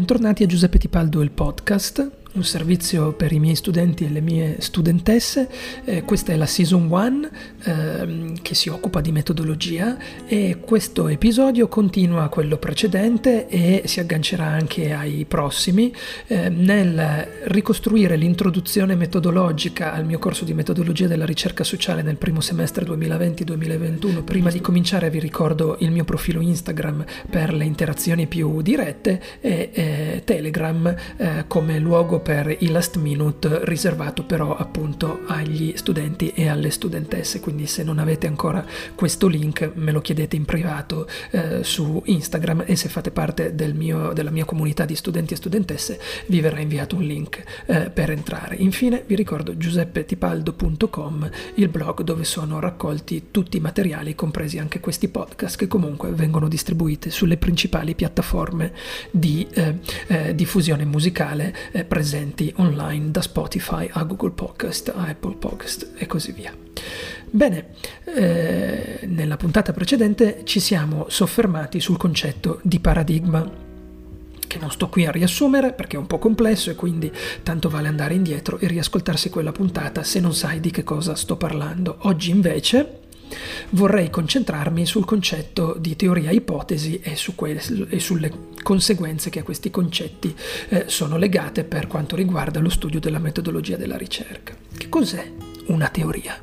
bentornati a Giuseppe Tipaldo il podcast, un servizio per i miei studenti e le mie studentesse. Questa è la Season 1 che si occupa di metodologia e questo episodio continua quello precedente e si aggancerà anche ai prossimi nel ricostruire l'introduzione metodologica al mio corso di metodologia della ricerca sociale nel primo semestre 2020-2021. Prima di cominciare vi ricordo il mio profilo Instagram per le interazioni più dirette e Telegram come luogo per i last minute, riservato però appunto agli studenti e alle studentesse. Quindi se non avete ancora questo link me lo chiedete in privato su Instagram, e se fate parte della mia comunità di studenti e studentesse vi verrà inviato un link per entrare. Infine vi ricordo giuseppetipaldo.com, il blog dove sono raccolti tutti i materiali, compresi anche questi podcast, che comunque vengono distribuiti sulle principali piattaforme di diffusione musicale presenti online, da Spotify a Google Podcast a Apple Podcast e così via. Bene, nella puntata precedente ci siamo soffermati sul concetto di paradigma, che non sto qui a riassumere perché è un po' complesso e quindi tanto vale andare indietro e riascoltarsi quella puntata se non sai di che cosa sto parlando. Oggi invece vorrei concentrarmi sul concetto di teoria ipotesi e sulle conseguenze che a questi concetti sono legate per quanto riguarda lo studio della metodologia della ricerca. Che cos'è una teoria?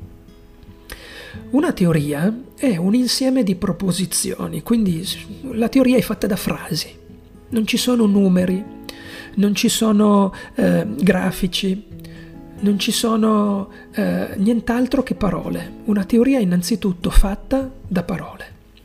Una teoria è un insieme di proposizioni, quindi la teoria è fatta da frasi, non ci sono numeri, non ci sono grafici, non ci sono nient'altro che parole. Una teoria è innanzitutto fatta da parole.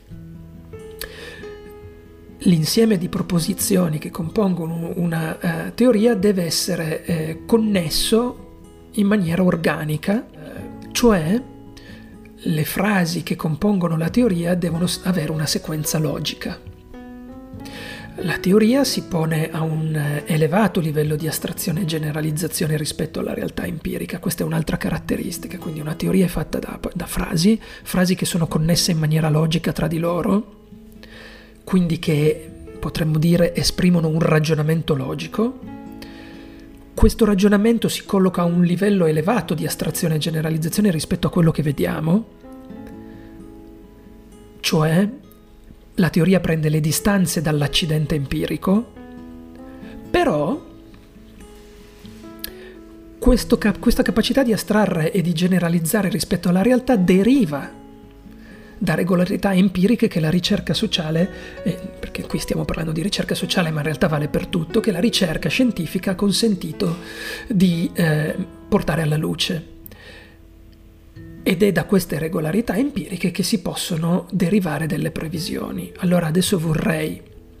L'insieme di proposizioni che compongono una teoria deve essere connesso in maniera organica, cioè le frasi che compongono la teoria devono avere una sequenza logica. La teoria si pone a un elevato livello di astrazione e generalizzazione rispetto alla realtà empirica. Questa è un'altra caratteristica, quindi una teoria è fatta da frasi che sono connesse in maniera logica tra di loro, quindi che potremmo dire esprimono un ragionamento logico. Questo ragionamento si colloca a un livello elevato di astrazione e generalizzazione rispetto a quello che vediamo, cioè la teoria prende le distanze dall'accidente empirico, però questa capacità di astrarre e di generalizzare rispetto alla realtà deriva da regolarità empiriche che la ricerca sociale, perché qui stiamo parlando di ricerca sociale ma in realtà vale per tutto, che la ricerca scientifica ha consentito di portare alla luce. Ed è da queste regolarità empiriche che si possono derivare delle previsioni. Allora adesso vorrei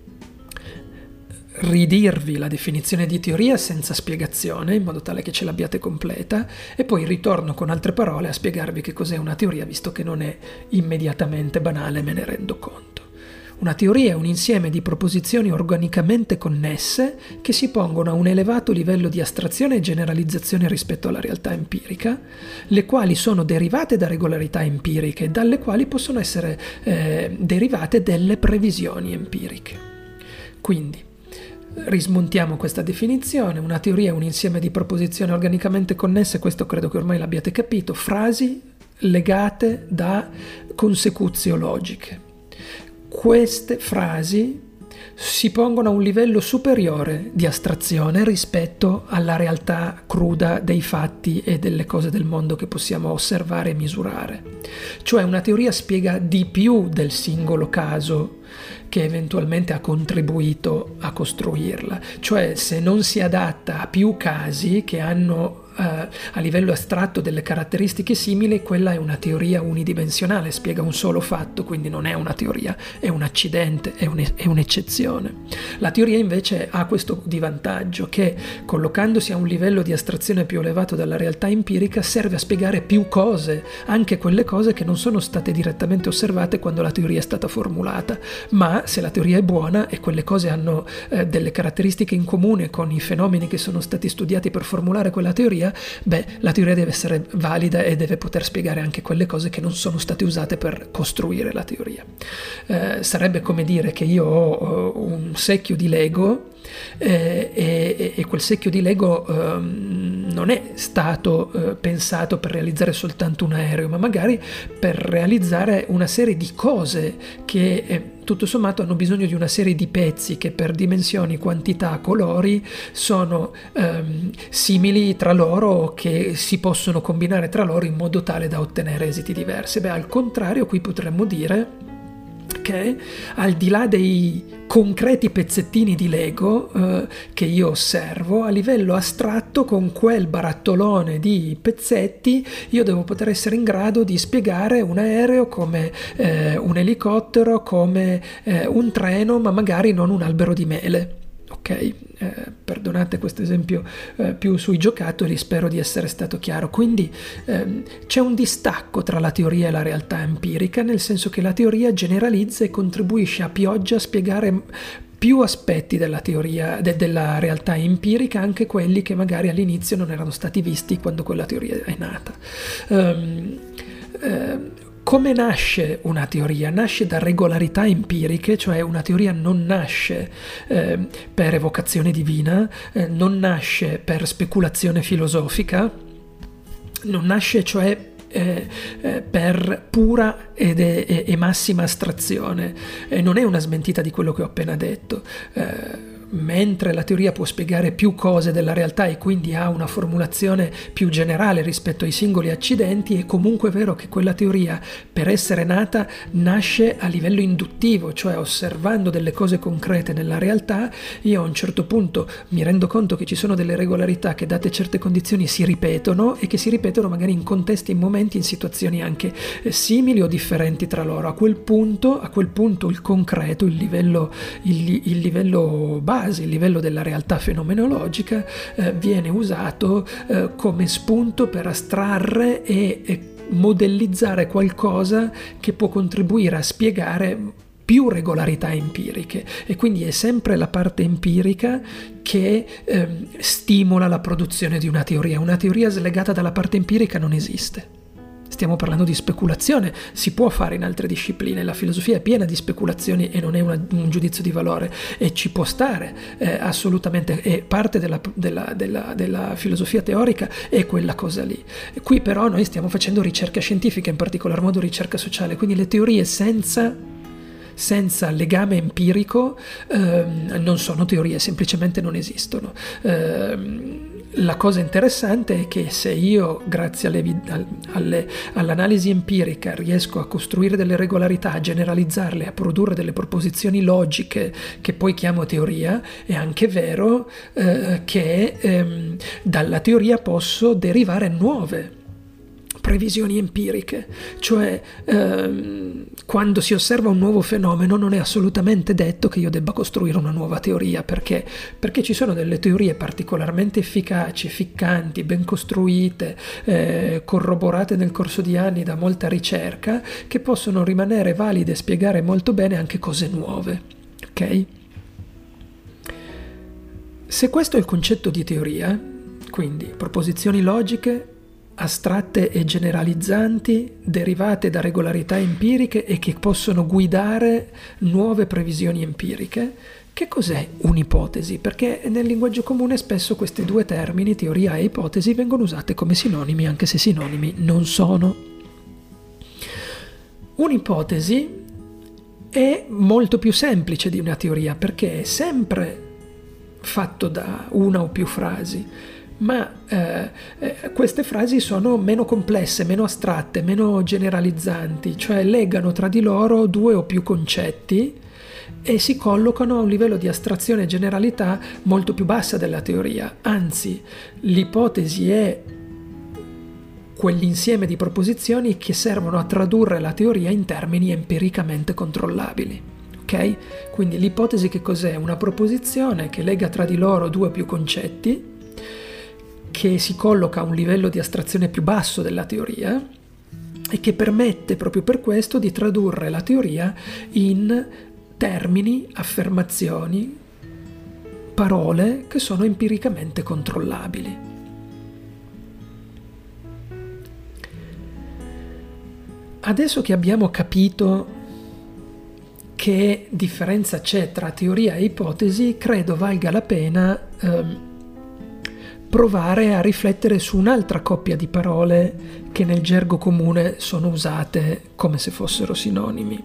ridirvi la definizione di teoria senza spiegazione, in modo tale che ce l'abbiate completa, e poi ritorno con altre parole a spiegarvi che cos'è una teoria, visto che non è immediatamente banale, me ne rendo conto. Una teoria è un insieme di proposizioni organicamente connesse che si pongono a un elevato livello di astrazione e generalizzazione rispetto alla realtà empirica, le quali sono derivate da regolarità empiriche, dalle quali possono essere derivate delle previsioni empiriche. Quindi, rismontiamo questa definizione. Una teoria è un insieme di proposizioni organicamente connesse, questo credo che ormai l'abbiate capito, frasi legate da consecutio logiche. Queste frasi si pongono a un livello superiore di astrazione rispetto alla realtà cruda dei fatti e delle cose del mondo che possiamo osservare e misurare. Cioè una teoria spiega di più del singolo caso che eventualmente ha contribuito a costruirla. Cioè se non si adatta a più casi che hanno a livello astratto delle caratteristiche simili, quella è una teoria unidimensionale, spiega un solo fatto, quindi non è una teoria, è un accidente, è un'eccezione. La teoria invece ha questo di vantaggio che, collocandosi a un livello di astrazione più elevato dalla realtà empirica, serve a spiegare più cose, anche quelle cose che non sono state direttamente osservate quando la teoria è stata formulata, ma se la teoria è buona e quelle cose hanno delle caratteristiche in comune con i fenomeni che sono stati studiati per formulare quella teoria, la teoria deve essere valida e deve poter spiegare anche quelle cose che non sono state usate per costruire la teoria. Sarebbe come dire che io ho un secchio di Lego e quel secchio di Lego non è stato pensato per realizzare soltanto un aereo, ma magari per realizzare una serie di cose che tutto sommato hanno bisogno di una serie di pezzi che per dimensioni, quantità, colori sono simili tra loro, che si possono combinare tra loro in modo tale da ottenere esiti diversi. Al contrario, qui potremmo dire che al di là dei concreti pezzettini di Lego che io osservo, a livello astratto, con quel barattolone di pezzetti io devo poter essere in grado di spiegare un aereo come un elicottero, come un treno, ma magari non un albero di mele. Ok, perdonate questo esempio più sui giocattoli, spero di essere stato chiaro. Quindi c'è un distacco tra la teoria e la realtà empirica, nel senso che la teoria generalizza e contribuisce a pioggia a spiegare più aspetti della teoria, della realtà empirica, anche quelli che magari all'inizio non erano stati visti quando quella teoria è nata. Come nasce una teoria? Nasce da regolarità empiriche, cioè una teoria non nasce per evocazione divina, non nasce per speculazione filosofica, non nasce cioè per pura e massima astrazione. Non è una smentita di quello che ho appena detto. Mentre la teoria può spiegare più cose della realtà e quindi ha una formulazione più generale rispetto ai singoli accidenti, è comunque vero che quella teoria, per essere nata, nasce a livello induttivo, cioè osservando delle cose concrete nella realtà. Io a un certo punto mi rendo conto che ci sono delle regolarità che, date certe condizioni, si ripetono, e che si ripetono magari in contesti, in momenti, in situazioni anche simili o differenti tra loro. A quel punto il concreto, il livello base, il livello della realtà fenomenologica, viene usato come spunto per astrarre e modellizzare qualcosa che può contribuire a spiegare più regolarità empiriche, e quindi è sempre la parte empirica che stimola la produzione di una teoria. Una teoria slegata dalla parte empirica non esiste. Stiamo parlando di speculazione, si può fare in altre discipline, la filosofia è piena di speculazioni e non è un giudizio di valore, e ci può stare assolutamente, e parte della filosofia teorica è quella cosa lì. Qui però noi stiamo facendo ricerca scientifica, in particolar modo ricerca sociale, quindi le teorie senza legame empirico non sono teorie, semplicemente non esistono. La cosa interessante è che se io, grazie all'analisi empirica, riesco a costruire delle regolarità, a generalizzarle, a produrre delle proposizioni logiche che poi chiamo teoria, è anche vero che dalla teoria posso derivare nuove previsioni empiriche, cioè quando si osserva un nuovo fenomeno non è assolutamente detto che io debba costruire una nuova teoria. Perché ci sono delle teorie particolarmente efficaci, ficcanti, ben costruite, corroborate nel corso di anni da molta ricerca, che possono rimanere valide e spiegare molto bene anche cose nuove, ok? Se questo è il concetto di teoria, quindi proposizioni logiche astratte e generalizzanti, derivate da regolarità empiriche e che possono guidare nuove previsioni empiriche, che cos'è un'ipotesi? Perché nel linguaggio comune spesso questi due termini, teoria e ipotesi, vengono usate come sinonimi, anche se sinonimi non sono. Un'ipotesi è molto più semplice di una teoria, perché è sempre fatto da una o più frasi, ma queste frasi sono meno complesse, meno astratte, meno generalizzanti, cioè legano tra di loro due o più concetti e si collocano a un livello di astrazione e generalità molto più bassa della teoria. Anzi, l'ipotesi è quell'insieme di proposizioni che servono a tradurre la teoria in termini empiricamente controllabili. Ok? Quindi l'ipotesi che cos'è? Una proposizione che lega tra di loro due o più concetti, che si colloca a un livello di astrazione più basso della teoria e che permette proprio per questo di tradurre la teoria in termini, affermazioni, parole che sono empiricamente controllabili. Adesso che abbiamo capito che differenza c'è tra teoria e ipotesi, credo valga la pena provare a riflettere su un'altra coppia di parole che nel gergo comune sono usate come se fossero sinonimi.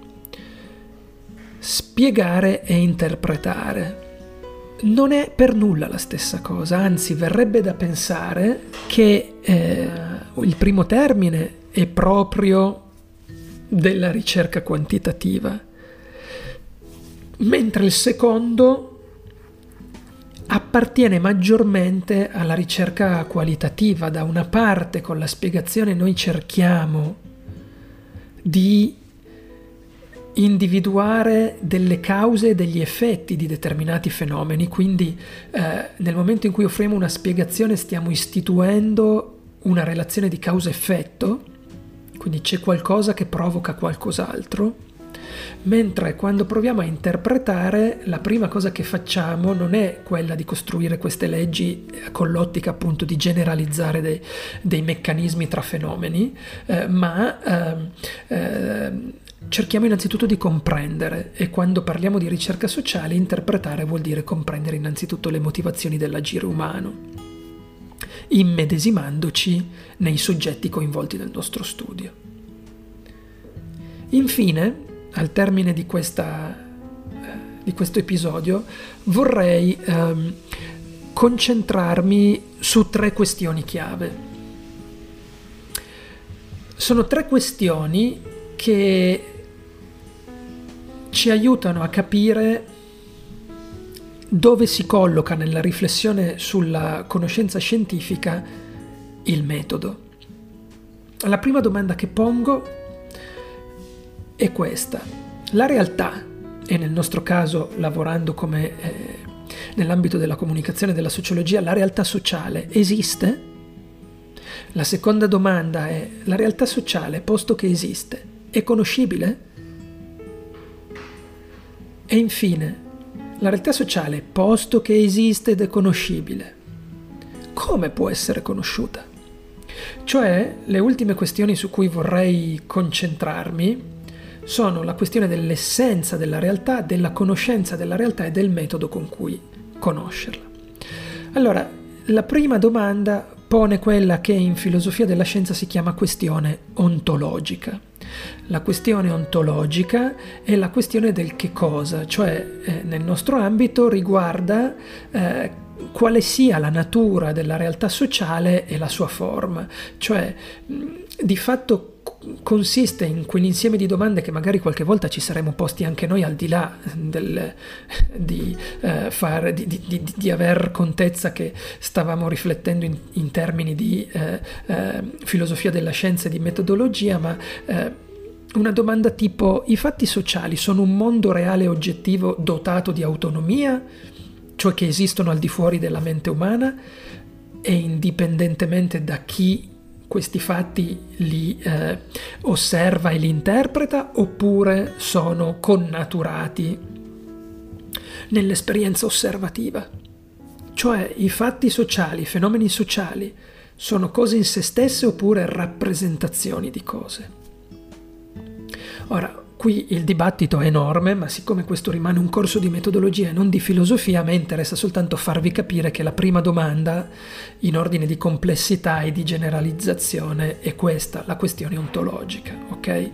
Spiegare e interpretare. Non è per nulla la stessa cosa, anzi verrebbe da pensare che il primo termine è proprio della ricerca quantitativa, mentre il secondo appartiene maggiormente alla ricerca qualitativa. Da una parte, con la spiegazione noi cerchiamo di individuare delle cause e degli effetti di determinati fenomeni, quindi nel momento in cui offriamo una spiegazione stiamo istituendo una relazione di causa-effetto, quindi c'è qualcosa che provoca qualcos'altro. Mentre quando proviamo a interpretare, la prima cosa che facciamo non è quella di costruire queste leggi con l'ottica appunto di generalizzare dei meccanismi tra fenomeni, ma cerchiamo innanzitutto di comprendere, e quando parliamo di ricerca sociale, interpretare vuol dire comprendere innanzitutto le motivazioni dell'agire umano, immedesimandoci nei soggetti coinvolti nel nostro studio. Infine, al termine di questo episodio, vorrei concentrarmi su 3 questioni chiave. Sono 3 questioni che ci aiutano a capire dove si colloca nella riflessione sulla conoscenza scientifica il metodo. La prima domanda che pongo è questa: la realtà, e nel nostro caso lavorando come nell'ambito della comunicazione e della sociologia, la realtà sociale esiste? La seconda domanda è: la realtà sociale, posto che esiste, è conoscibile? E infine, la realtà sociale, posto che esiste ed è conoscibile, come può essere conosciuta? Cioè, le ultime questioni su cui vorrei concentrarmi sono la questione dell'essenza della realtà, della conoscenza della realtà e del metodo con cui conoscerla. Allora, la prima domanda pone quella che in filosofia della scienza si chiama questione ontologica. La questione ontologica è la questione del che cosa, cioè nel nostro ambito riguarda quale sia la natura della realtà sociale e la sua forma, cioè di fatto consiste in quell'insieme di domande che magari qualche volta ci saremmo posti anche noi, al di là di aver contezza che stavamo riflettendo in termini di filosofia della scienza e di metodologia, ma una domanda tipo: i fatti sociali sono un mondo reale e oggettivo dotato di autonomia, cioè che esistono al di fuori della mente umana e indipendentemente da chi questi fatti li osserva e li interpreta, oppure sono connaturati nell'esperienza osservativa? Cioè, i fatti sociali, i fenomeni sociali, sono cose in se stesse oppure rappresentazioni di cose? Ora, qui il dibattito è enorme, ma siccome questo rimane un corso di metodologia e non di filosofia, a me interessa soltanto farvi capire che la prima domanda, in ordine di complessità e di generalizzazione, è questa, la questione ontologica, ok?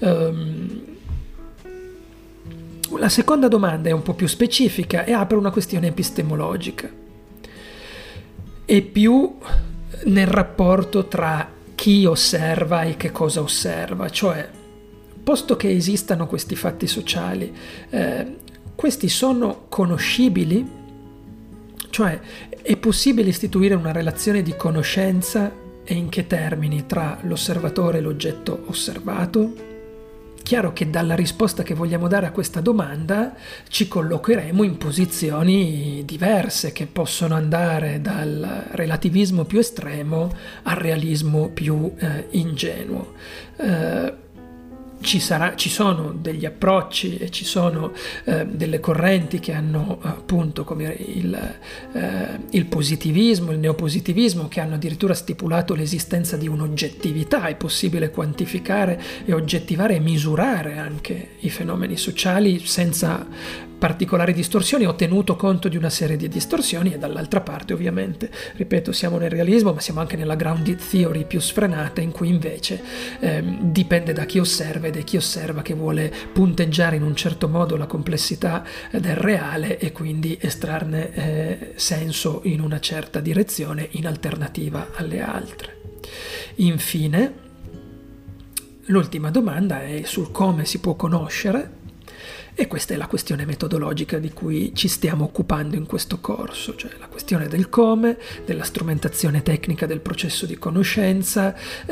La seconda domanda è un po' più specifica e apre una questione epistemologica. È più nel rapporto tra chi osserva e che cosa osserva, cioè, posto che esistano questi fatti sociali, questi sono conoscibili? Cioè, è possibile istituire una relazione di conoscenza, e in che termini, tra l'osservatore e l'oggetto osservato? Chiaro che dalla risposta che vogliamo dare a questa domanda ci collocheremo in posizioni diverse che possono andare dal relativismo più estremo al realismo più ingenuo. ci sono degli approcci e ci sono delle correnti che hanno appunto come il positivismo, il neopositivismo, che hanno addirittura stipulato l'esistenza di un'oggettività. È possibile quantificare e oggettivare e misurare anche i fenomeni sociali senza particolari distorsioni, ho tenuto conto di una serie di distorsioni, e dall'altra parte ovviamente, ripeto, siamo nel realismo ma siamo anche nella grounded theory più sfrenata, in cui invece dipende da chi osserva, ed è chi osserva che vuole punteggiare in un certo modo la complessità del reale e quindi estrarne senso in una certa direzione in alternativa alle altre. Infine, l'ultima domanda è sul come si può conoscere. E questa è la questione metodologica di cui ci stiamo occupando in questo corso, cioè la questione del come, della strumentazione tecnica del processo di conoscenza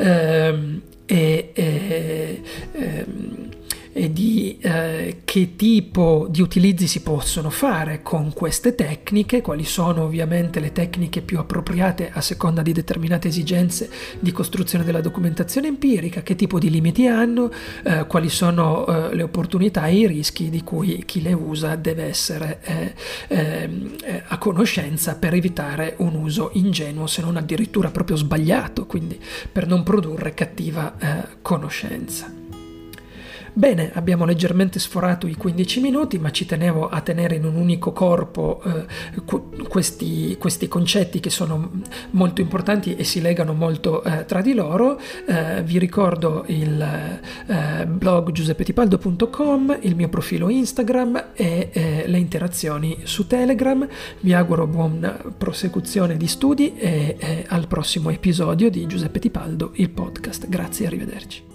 e di che tipo di utilizzi si possono fare con queste tecniche, quali sono ovviamente le tecniche più appropriate a seconda di determinate esigenze di costruzione della documentazione empirica, che tipo di limiti hanno, quali sono le opportunità e i rischi di cui chi le usa deve essere a conoscenza per evitare un uso ingenuo, se non addirittura proprio sbagliato, quindi per non produrre cattiva conoscenza. Bene, abbiamo leggermente sforato i 15 minuti, ma ci tenevo a tenere in un unico corpo questi concetti che sono molto importanti e si legano molto tra di loro. Vi ricordo il blog giuseppetipaldo.com, il mio profilo Instagram e le interazioni su Telegram. Vi auguro buona prosecuzione di studi e al prossimo episodio di Giuseppe Tipaldo, il podcast. Grazie e arrivederci.